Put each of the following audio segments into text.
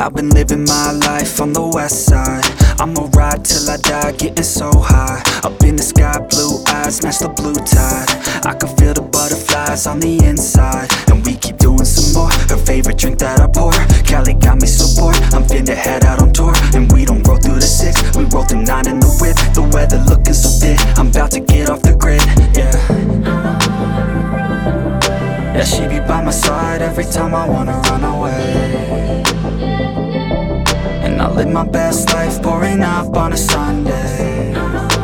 I've been living my life on the west side. I'ma ride till I die, getting so high. Up in the sky, blue eyes, match the blue tide. I can feel the butterflies on the inside. And we keep doing some more. Her favorite drink that I pour, Cali got me so bored. I'm finna head out on tour. And we don't roll through the 6, we roll through 9 in the whip. The weather looking so thick, I'm about to get off the grid, yeah. Yeah, she be by my side every time I wanna run away. And I live my best life, pouring up on a Sunday.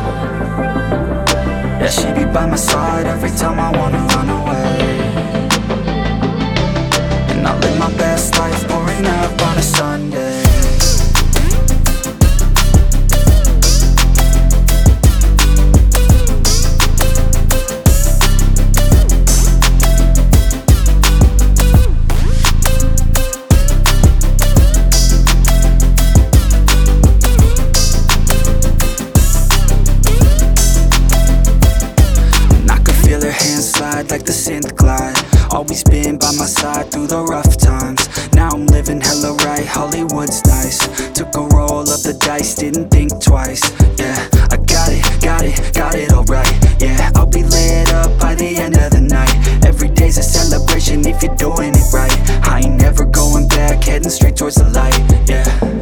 Yeah, she be by my side every time I wanna run away. And I live my best life, pouring up on a Sunday. Like the synth glide, always been by my side through the rough times. Now I'm living hella right, Hollywood's nice. Took a roll of the dice, didn't think twice. Yeah, I got it alright. Yeah, I'll be lit up by the end of the night. Every day's a celebration if you're doing it right. I ain't never going back, heading straight towards the light. Yeah,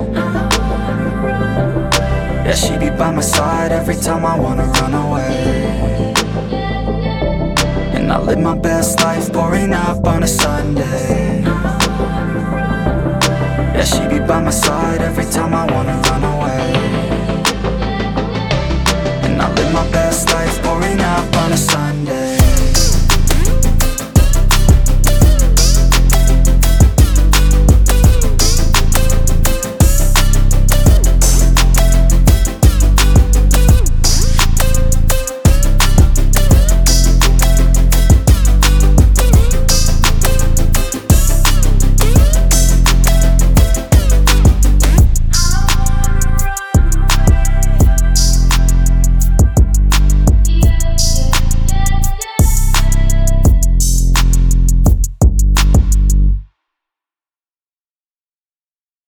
yeah, she be by my side every time I wanna run away. And I live my best life, pouring up on a Sunday. Yeah, she be by my side every time I wanna run away. And I live my best